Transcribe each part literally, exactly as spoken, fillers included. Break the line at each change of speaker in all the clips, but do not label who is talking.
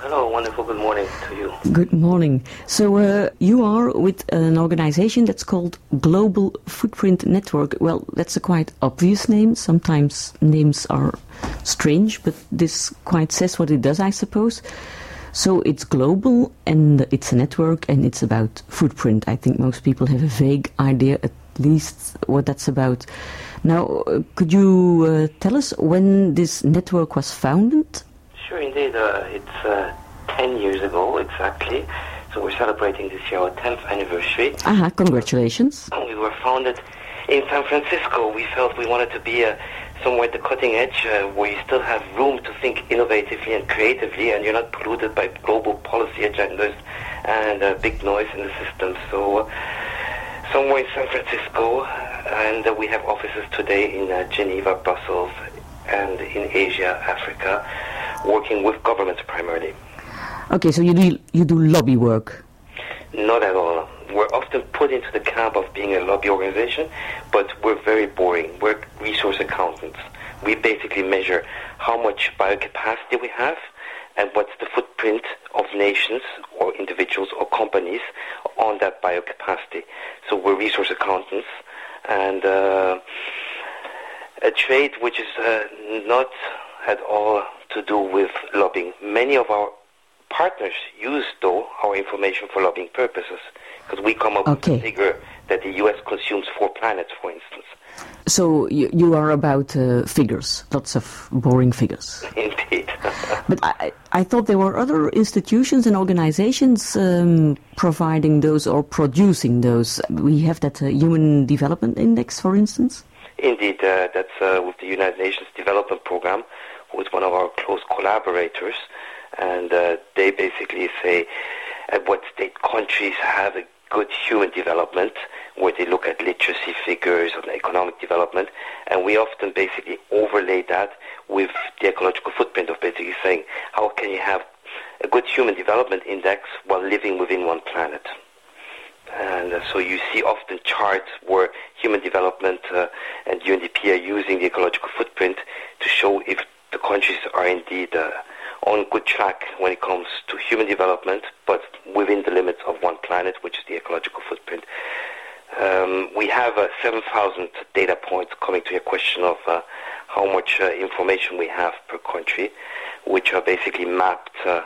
Hello, wonderful good morning to you.
Good morning. So uh, you are with an organization that's called Global Footprint Network. Well, that's a quite obvious name. Sometimes names are strange, but this quite says what it does, I suppose. So it's global and it's a network and it's about footprint. I think most people have a vague idea at least what that's about. Now, uh, could you uh, tell us when this network was founded?
Sure, indeed. Uh, it's uh, ten years ago, exactly. So we're celebrating this year our tenth anniversary.
Aha, congratulations.
We were founded in San Francisco. We felt we wanted to be uh, somewhere at the cutting edge, uh, where you still have room to think innovatively and creatively, and you're not polluted by global policy agendas and uh, big noise in the system. So uh, somewhere in San Francisco, and uh, we have offices today in uh, Geneva, Brussels, and in Asia, Africa, working with governments primarily.
Okay, so you do, you do lobby work?
Not at all. We're often put into the camp of being a lobby organization, but we're very boring. We're resource accountants. We basically measure how much biocapacity we have and what's the footprint of nations or individuals or companies on that biocapacity. So we're resource accountants, and uh, a trade which is uh, not at all to do with lobbying. Many of our partners use, though, our information for lobbying purposes, because we come up
okay.
with a figure that the U S consumes four planets, for instance.
So you, you are about uh, figures, lots of boring figures.
Indeed.
But I, I thought there were other institutions and organizations um, providing those or producing those. We have that uh, Human Development Index, for instance.
Indeed, uh, that's uh, with the United Nations Development Program, who is one of our close collaborators. And uh, they basically say at what state countries have a good human development, where they look at literacy figures and economic development, and we often basically overlay that with the ecological footprint of basically saying, how can you have a good human development index while living within one planet? And uh, so you see often charts where human development uh, and U N D P are using the ecological footprint to show if the countries are indeed uh, on good track when it comes to human development, but within the limits of one planet, which is the ecological footprint. Um, we have uh, seven thousand data points, coming to your question of uh, how much uh, information we have per country, which are basically mapped uh,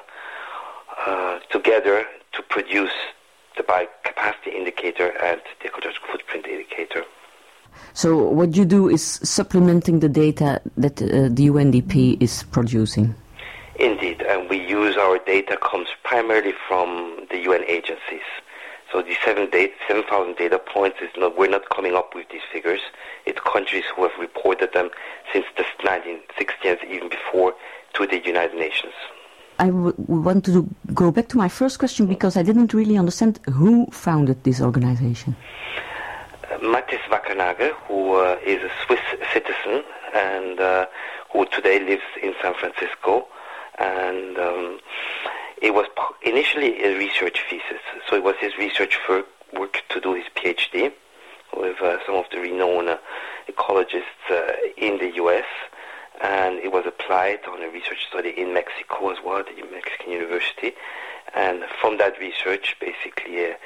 uh, together to produce the biocapacity indicator and the ecological footprint indicator.
So what you do is supplementing the data that uh, the U N D P is producing?
Indeed, and we use our data comes primarily from the U N agencies. So the seven thousand data points, is not, we're not coming up with these figures. It's countries who have reported them since the nineteen sixties, even before, to the United Nations.
I w- want to go back to my first question because I didn't really understand who founded this organization.
Uh, Mathis Wackernagel, who uh, is a Swiss citizen and uh, who today lives in San Francisco. And um, it was initially a research thesis. So it was his research for work to do his PhD with uh, some of the renowned uh, ecologists uh, in the U S, and it was applied on a research study in Mexico as well, at the Mexican University. And from that research, basically, uh,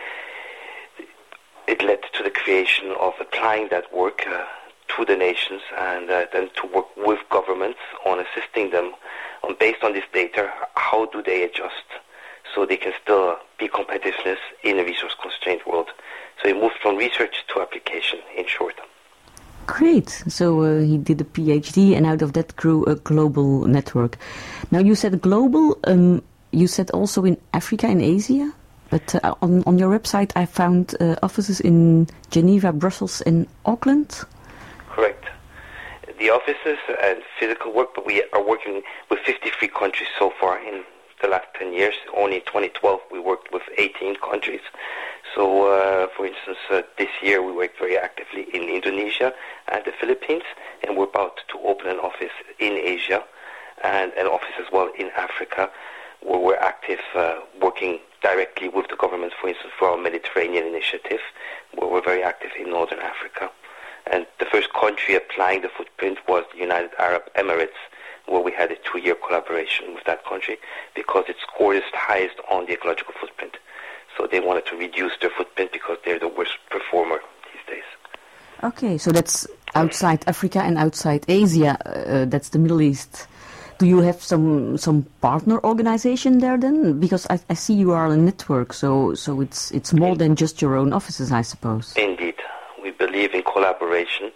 it led to the creation of applying that work uh, to the nations, and uh, then to work with governments on assisting them on, based on this data, how do they adjust so they can still be competitiveness in a resource-constrained world. So it moved from research to application, in short.
Great. So uh, he did a PhD, and out of that grew a global network. Now you said global, um, you said also in Africa and Asia, but uh, on, on your website I found uh, offices in Geneva, Brussels and Auckland.
Correct. The offices and physical work, but we are working with fifty-three countries so far in the last ten years. Only in twenty twelve we worked with eighteen countries. So, uh, for instance, uh, this year we worked very actively in Indonesia and the Philippines, and we're about to open an office in Asia and an office as well in Africa, where we're active uh, working directly with the government, for instance, for our Mediterranean initiative, where we're very active in Northern Africa. And the first country applying the footprint was the United Arab Emirates, where we had a two-year collaboration with that country because it scored its highest on the ecological footprint. So they wanted to reduce their footprint because they're the worst performer these days.
Okay, so that's outside Africa and outside Asia. Uh, that's the Middle East. Do you have some some partner organization there then? Because I, I see you are a network, so so it's it's more than just your own offices, I suppose.
Indeed, we believe in collaboration,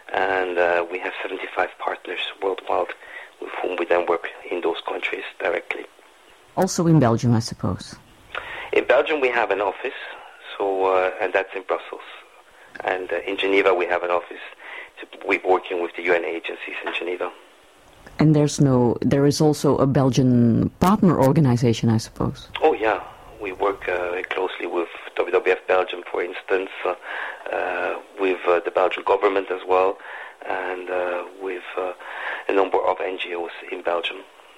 and uh, we have seventy-five partners worldwide with whom we then work in those countries directly. Also
in Belgium, I suppose.
In Belgium, we have an office, so uh, and that's in Brussels, and uh, in Geneva we have an office. So we're working with the U N agencies in Geneva.
And there's no, there is also a Belgian partner organization, I suppose.
Oh yeah, we work uh, closely with W W F Belgium, for instance, uh, uh, with uh, the Belgian government as well, and uh, with uh, a number of N G Os in Belgium.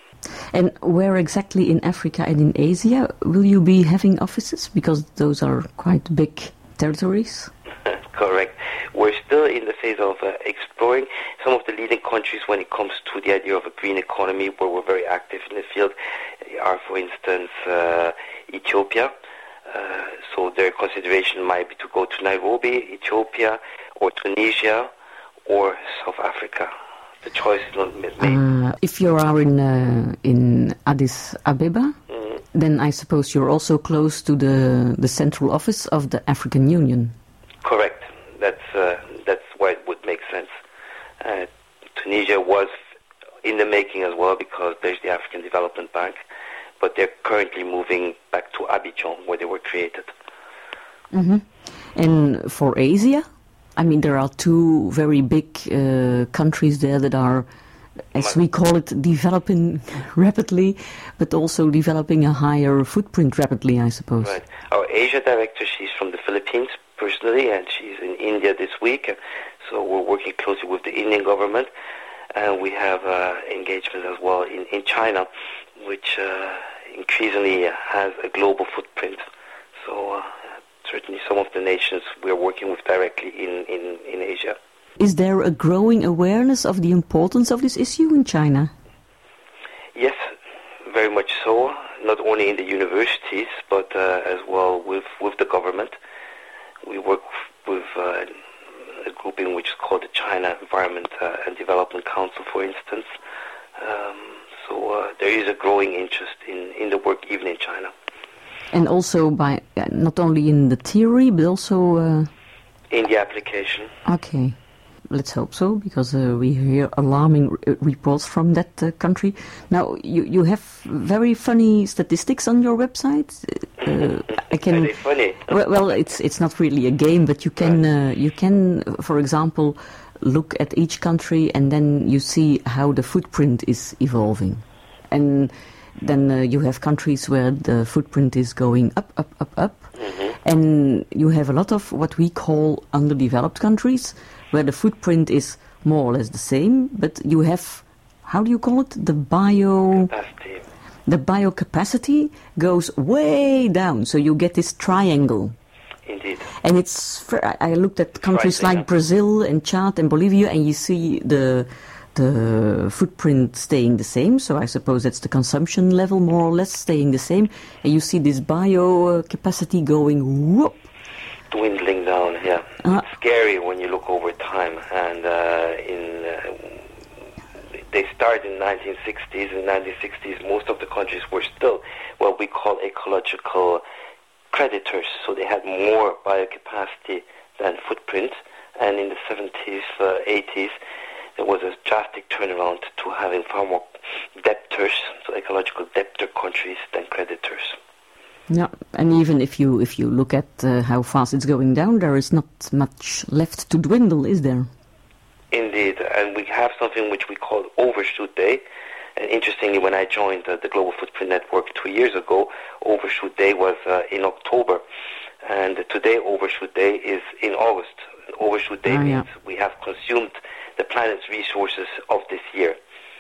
And where exactly in Africa and in Asia will you be having offices? Because those are quite big territories.
Correct. We're still in the phase of uh, exploring some of the leading countries when it comes to the idea of a green economy, where we're very active in the field, are, for instance, uh, Ethiopia. Uh, so their consideration might be to go to Nairobi, Ethiopia, or Tunisia, or South Africa. The choice is not made.
Uh, if you are in uh, in Addis Ababa, mm-hmm. then I suppose you're also close to the the central office of the African Union.
Correct. That's uh, that's why it would make sense. Uh, Tunisia was in the making as well because there's the African Development Bank, but they're currently moving back to Abidjan where they were created.
Mm-hmm. And for Asia, I mean, there are two very big uh, countries there that are, as we call it, developing rapidly, but also developing a higher footprint rapidly, I suppose.
Right. Our Asia director, she's from the Philippines personally, and she's in India this week. So we're working closely with the Indian government, and we have uh, engagement as well in, in China, which uh, increasingly has a global footprint. So uh, certainly some of the nations we're working with directly in, in, in Asia.
Is there a growing awareness of the importance of this issue in China?
Yes, very much so. Not only in the universities, but uh, as well with, with the government. We work with uh, a grouping which is called the China Environment uh, and Development Council, for instance. Um, so uh, there is a growing interest in, in the work even in China.
And also by uh, not only in the theory, but also... Uh...
in the application.
Okay. Let's hope so, because uh, we hear alarming r- reports from that uh, country. Now, you, you have very funny statistics on your website. Uh, I can.
Are they funny?
well, well, it's it's not really a game, but you can right. uh, you can, for example, look at each country and then you see how the footprint is evolving, and then uh, you have countries where the footprint is going up, up, up, up, mm-hmm. and you have a lot of what we call underdeveloped countries, where the footprint is more or less the same, but you have, how do you call it, the bio...
Capacity.
The biocapacity goes way down, so you get this triangle.
Indeed.
And it's, I looked at countries like Brazil and Chad and Bolivia, and you see the the footprint staying the same, so I suppose that's the consumption level more or less staying the same, and you see this biocapacity going whoop.
Dwindling down, yeah.
Uh,
it's scary when you look over time, and uh, in uh, they started in the nineteen sixties. In the nineteen sixties, most of the countries were still what we call ecological creditors, so they had more biocapacity than footprint, and in the seventies, uh, eighties, there was a drastic turnaround to having far more debtors, so ecological debtor countries than creditors.
Yeah, and even if you if you look at uh, how fast it's going down, there is not much left to dwindle, is there?
Indeed, and we have something which we call Overshoot Day. And interestingly, when I joined uh, the Global Footprint Network two years ago, Overshoot Day was uh, in October. And today, Overshoot Day is in August. And Overshoot Day
oh,
means
yeah.
we have consumed the planet's resources of this year.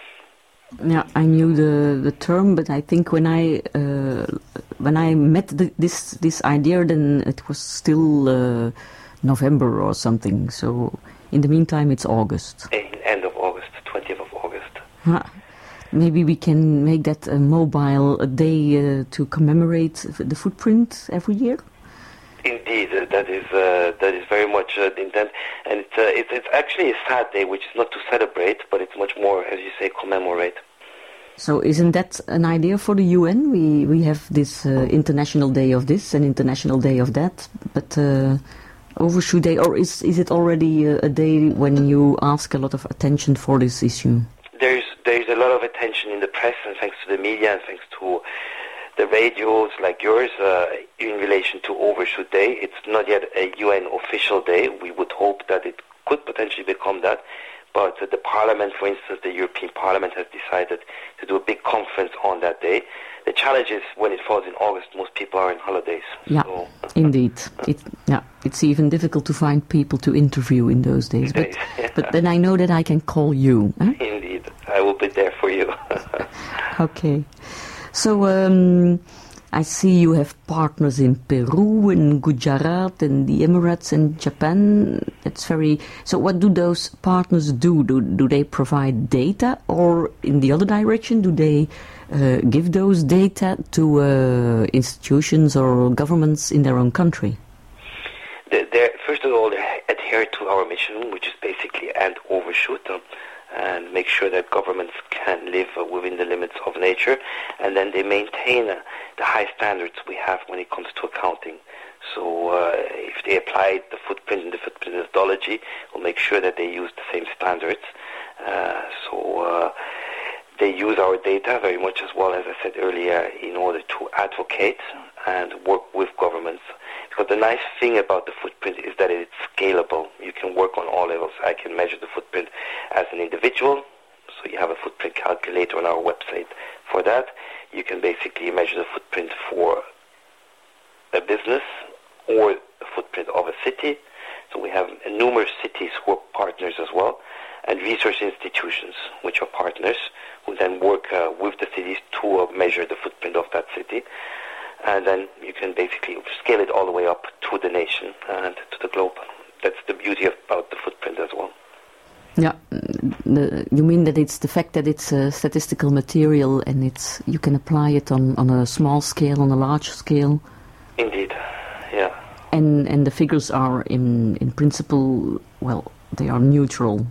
Yeah, I knew the, the term, but I think when I uh, when I met the, this this idea, then it was still uh, November or something. So in the meantime, it's August.
End of August, twentieth of August.
Huh. Maybe we can make that a mobile day uh, to commemorate the footprint every year.
Indeed, uh, that is uh, that is very much uh, the intent, and it's, uh, it's it's actually a sad day, which is not to celebrate, but it's much more, as you say, commemorate.
So, isn't that an idea for the U N? We we have this uh, international day of this and international day of that, but uh, Overshoot Day, or is is it already a, a day when you ask a lot of attention for this issue?
There's there's a lot of attention in the press, and thanks to the media, and thanks to the radios like yours, uh, in relation to Overshoot Day. It's not yet a U N official day. We would hope that it could potentially become that. But uh, the Parliament, for instance, the European Parliament has decided to do a big conference on that day. The challenge is when it falls in August, most people are on holidays.
Yeah, so. Indeed. It, yeah, it's even difficult to find people to interview in those days. But, yeah. but then I know that I can call you. Huh?
Indeed. I will be there for you.
Okay. So um, I see you have partners in Peru, in Gujarat, and the Emirates, and Japan. That's very. So, what do those partners do? Do do they provide data, or in the other direction, do they uh, give those data to uh, institutions or governments in their own country?
They're, first of all, they adhere to our mission, which is basically end overshoot. Um, and make sure that governments can live uh, within the limits of nature, and then they maintain uh, the high standards we have when it comes to accounting. So uh, if they apply the footprint and the footprint methodology, we'll make sure that they use the same standards. Uh, so uh, they use our data very much as well, as I said earlier, in order to advocate and work with governments. Because the nice thing about the footprint is that it's scalable. You can work on all levels. I can measure the footprint as an individual, so you have a footprint calculator on our website for that. You can basically measure the footprint for a business or the footprint of a city. So we have numerous cities who are partners as well, and research institutions which are partners who then work uh, with the cities to uh, measure the footprint of that city. And then you can basically scale it all the way up to the nation and to the globe. That's the beauty about the footprint as well.
Yeah, the, you mean that it's the fact that it's a statistical material and it's you can apply it on, on a small scale, on a large scale?
Indeed, yeah.
And and the figures are in, in principle, well, they are neutral.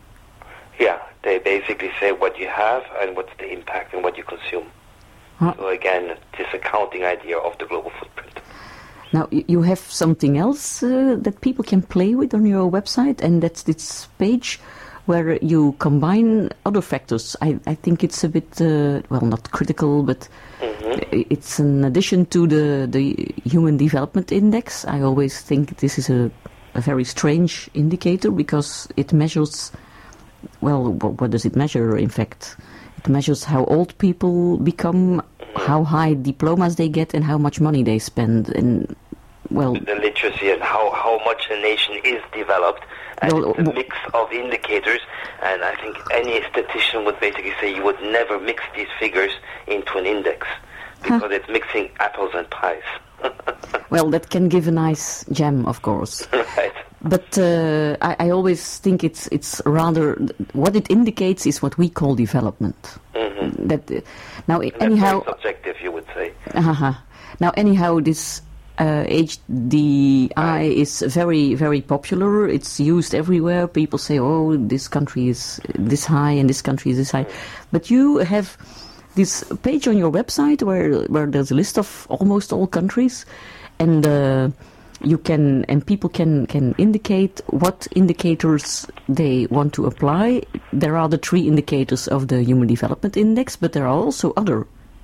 Yeah, they basically say what you have and what's the impact and what you consume. Huh. So again, this accounting idea of the global footprint.
Now, you have something else uh, that people can play with on your website, and that's this page where you combine other factors. I, I think it's a bit, uh, well, not critical, but mm-hmm. it's an addition to the, the Human Development Index. I always think this is a, a very strange indicator because it measures, well, what does it measure, in fact? It measures how old people become, how high diplomas they get, and how much money they spend. And well,
the literacy and how, how much a nation is developed. And well, it's a mix of indicators. And I think any statistician would basically say you would never mix these figures into an index because huh. it's mixing apples and pies.
Well, that can give a nice jam, of course.
Right.
But uh, I, I always think it's it's rather what it indicates is what we call development. Mm-hmm. That uh, now
and
anyhow
that's very subjective, you would say.
Uh-huh. Now anyhow, this uh, H D I is very very popular. It's used everywhere. People say, "Oh, this country is this high and this country is this high," mm-hmm. but you have this page on your website where where there's a list of almost all countries, and uh, you can and people can can indicate what indicators they want to apply. There are the three indicators of the Human Development Index, but there are also other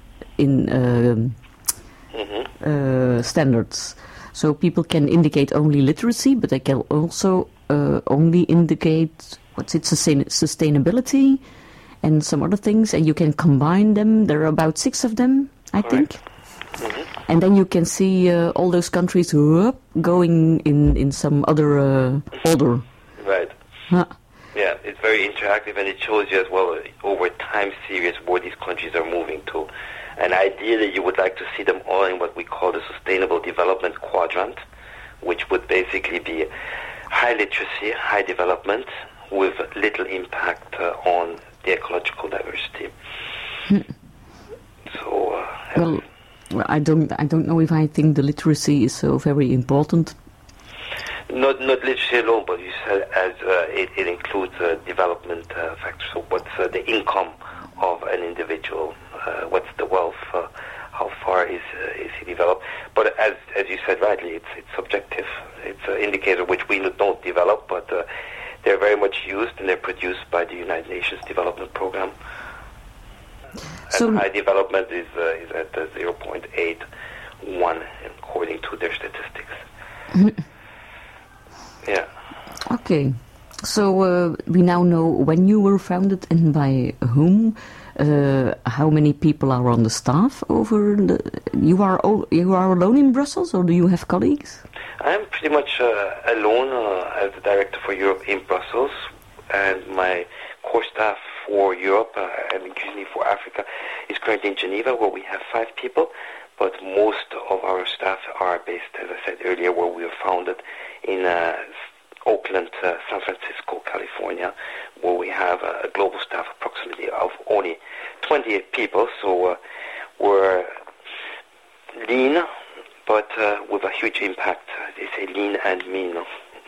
in uh, mm-hmm. uh, standards. So people can indicate only literacy, but they can also uh, only indicate what's it sustain- sustainability. And some other things, and you can combine them. There are about six of them, I Correct. think. Mm-hmm. And then you can see uh, all those countries whoop, going in, in some other uh, order.
Right.
Huh.
Yeah, it's very interactive, and it shows you as well over time series where these countries are moving to. And ideally, you would like to see them all in what we call the Sustainable Development Quadrant, which would basically be high literacy, high development, with little impact uh, on the ecological diversity.
Hmm.
So, uh,
well, I don't, I don't know if I think the literacy is so very important.
Not not literacy alone, but you said as uh, it, it includes uh, development uh, factors. So what's uh, the income of an individual? Uh, what's the wealth? Uh, how far is uh, is he developed? But as as you said rightly, it's it's subjective. It's an indicator which we don't develop, but uh, they're very much used and they're produced by the United Nations Development Program.
So
and high development is uh, is at uh, zero point eight one according to their statistics. Yeah.
Okay. So uh, we now know when you were founded and by whom. Uh, how many people are on the staff over the? You are all, you are alone in Brussels, or do you have colleagues?
I'm pretty much uh, alone uh, as the director for Europe in Brussels, and my core staff for Europe uh, and increasingly for Africa is currently in Geneva, where we have five people. But most of our staff are based, as I said earlier, where we were founded in uh, Oakland, uh, San Francisco, California, where we have uh, a global staff approximately of only twenty-eight people. So uh, we're lean, but uh, with a huge impact. They say lean and mean.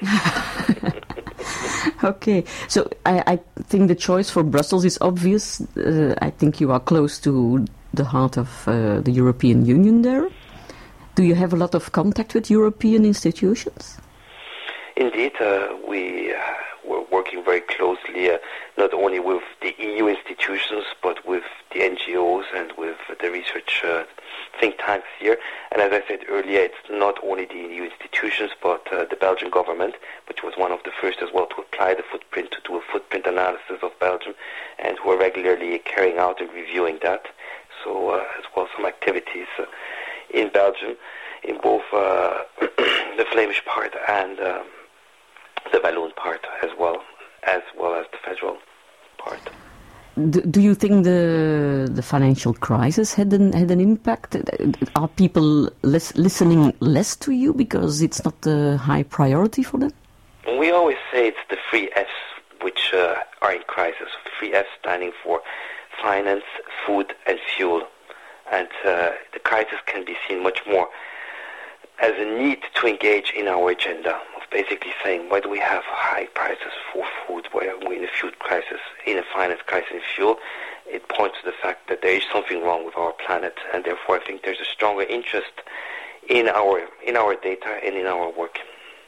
Okay, so I, I think the choice for Brussels is obvious. Uh, I think you are close to the heart of uh, the European Union there. Do you have a lot of contact with European institutions?
Indeed, uh, we uh, were working very closely, uh, not only with the E U institutions, but with the N G Os and with the research uh, think tanks here. And as I said earlier, it's not only the E U institutions, but uh, the Belgian government, which was one of the first as well to apply the footprint, to do a footprint analysis of Belgium, and who are regularly carrying out and reviewing that. So uh, as well some activities uh, in Belgium, in both uh, the Flemish part and uh, the Walloon part as well, as well as the federal part.
Do, do you think the the financial crisis had an had an impact? Are people less, listening less to you because it's not a high priority for them?
We always say it's the three F's which uh, are in crisis. Three F's standing for finance, food, and fuel. And uh, the crisis can be seen much more as a need to engage in our agenda of basically saying, why do we have high prices for food? Why are we in a food crisis, in a finance crisis in fuel? It points to the fact that there is something wrong with our planet, and therefore I think there's a stronger interest in our in our data and in our work.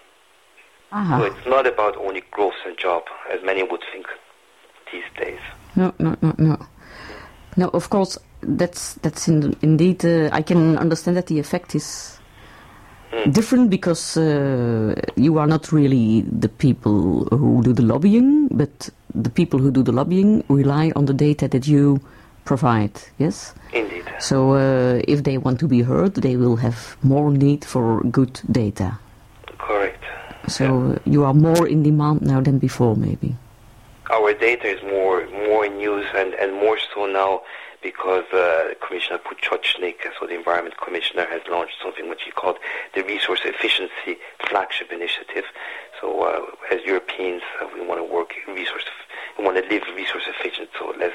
Uh-huh.
So it's not about only growth and job, as many would think these days.
No, no, no, no. No, of course, that's that's in, indeed. Uh, I can understand that the effect is mm. different because uh, you are not really the people who do the lobbying, but the people who do the lobbying rely on the data that you provide. Yes.
Indeed.
So uh, if they want to be heard, they will have more need for good data.
Correct.
So
yeah.
uh, you are more in demand now than before, maybe.
Our data is more more in use, and, and more so now because uh, Commissioner Potočnik, so the Environment Commissioner, has launched something which he called the Resource Efficiency Flagship Initiative. So uh, as Europeans, uh, we want to work resource, we want to live resource efficient, so less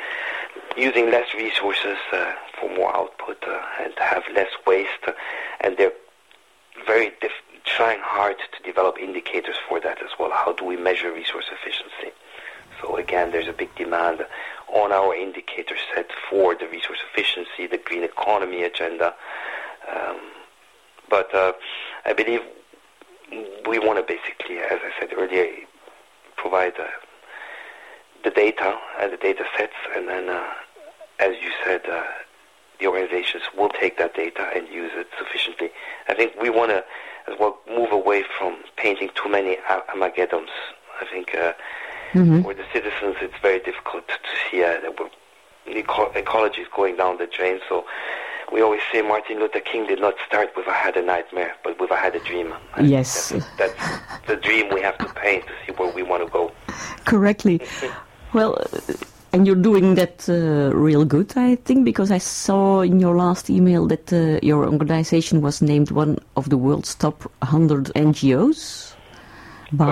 using less resources uh, for more output uh, and have less waste. Uh, and they're very diff- trying hard to develop indicators for that as well. How do we measure resource efficiency? So again, there's a big demand on our indicator set for the resource efficiency, the green economy agenda. Um, but uh, I believe we want to basically, as I said earlier, provide uh, the data and the data sets, and then, uh, as you said, uh, the organizations will take that data and use it sufficiently. I think we want to as well move away from painting too many Armageddons. I think uh, mm-hmm. for the citizens it's very difficult to see uh, that we're, eco- ecology is going down the drain. So we always say Martin Luther King did not start with I had a nightmare, but with I had a dream. And
yes.
That's, that's the dream we have to paint to see where we want to go.
Correctly. Well, and you're doing that uh, real good, I think, because I saw in your last email that uh, your organization was named one of the world's top one hundred N G Os by
Correct.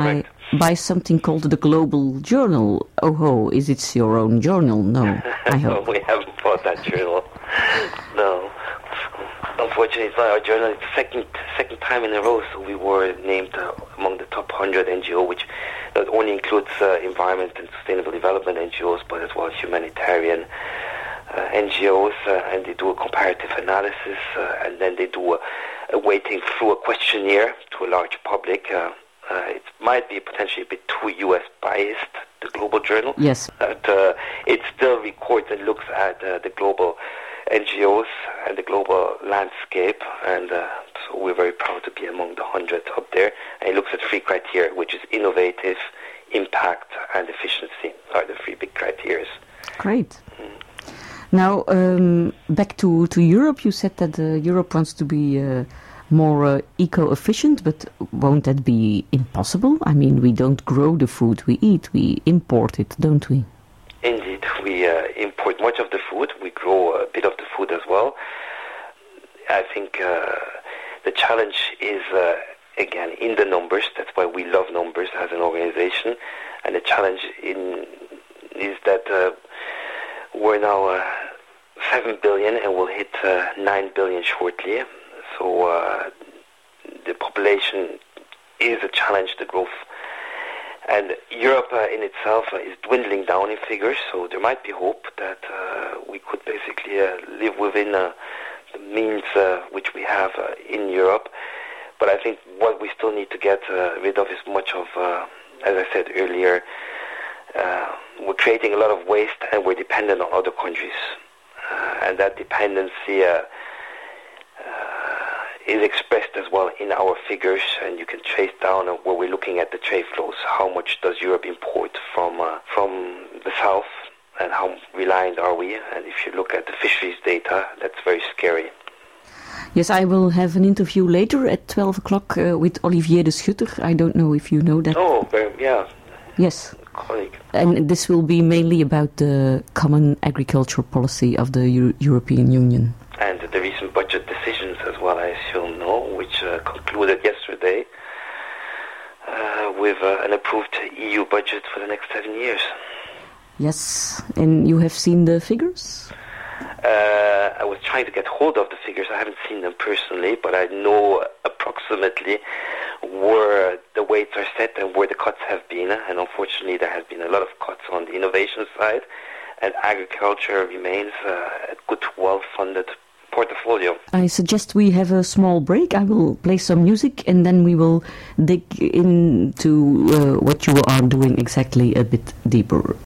by something called the Global Journal. Oh ho, is it your own journal? No, I hope.
No, we haven't bought that journal. No. Unfortunately, it's not our journal. It's the second, second time in a row, so we were named uh, among the top one hundred N G O, which not only includes uh, environment and sustainable development N G Os, but as well as humanitarian uh, N G Os, uh, and they do a comparative analysis, uh, and then they do a, a weighting through a questionnaire to a large public. Uh, uh, it might be potentially a bit too U S biased, the Global Journal.
Yes.
But uh, it still records and looks at uh, the global N G Os and the global landscape, and uh, so we're very proud to be among the hundred up there. And it looks at three criteria, which is innovative, impact, and efficiency are the three big criteria.
Great. Mm. Now, um, back to, to Europe, you said that uh, Europe wants to be uh, more uh, eco-efficient, but won't that be impossible? I mean, we don't grow the food we eat, we import it, don't we?
Indeed, we uh, import much of the food. We grow a bit of the food as well. I think uh, the challenge is, uh, again, in the numbers. That's why we love numbers as an organization. And the challenge in is that uh, we're now uh, seven billion and we'll hit uh, nine billion shortly. So uh, the population is a challenge, the growth. And Europe uh, in itself uh, is dwindling down in figures, so there might be hope that uh, we could basically uh, live within uh, the means uh, which we have uh, in Europe. But I think what we still need to get uh, rid of is much of, uh, as I said earlier, uh, we're creating a lot of waste and we're dependent on other countries. Uh, and that dependency uh, is expressed as well in our figures, and you can trace down uh, where we're looking at the trade flows. How much does Europe import from uh, from the south, and how reliant are we? And if you look at the fisheries data, that's very scary.
Yes, I will have an interview later at twelve o'clock uh, with Olivier de Schutter. I don't know if you know that.
Oh, very, yeah.
Yes.
Colleague.
And this will be mainly about the common agricultural policy of the Euro- European Union.
And the recent budget decisions as well, I assume, no, which uh, concluded yesterday uh, with uh, an approved E U budget for the next seven years.
Yes, and you have seen the figures?
Uh, I was trying to get hold of the figures. I haven't seen them personally, but I know approximately where the weights are set and where the cuts have been. And unfortunately, there has been a lot of cuts on the innovation side, and agriculture remains uh, a good, well-funded portfolio.
I suggest we have a small break. I will play some music and then we will dig into uh, what you are doing exactly a bit deeper.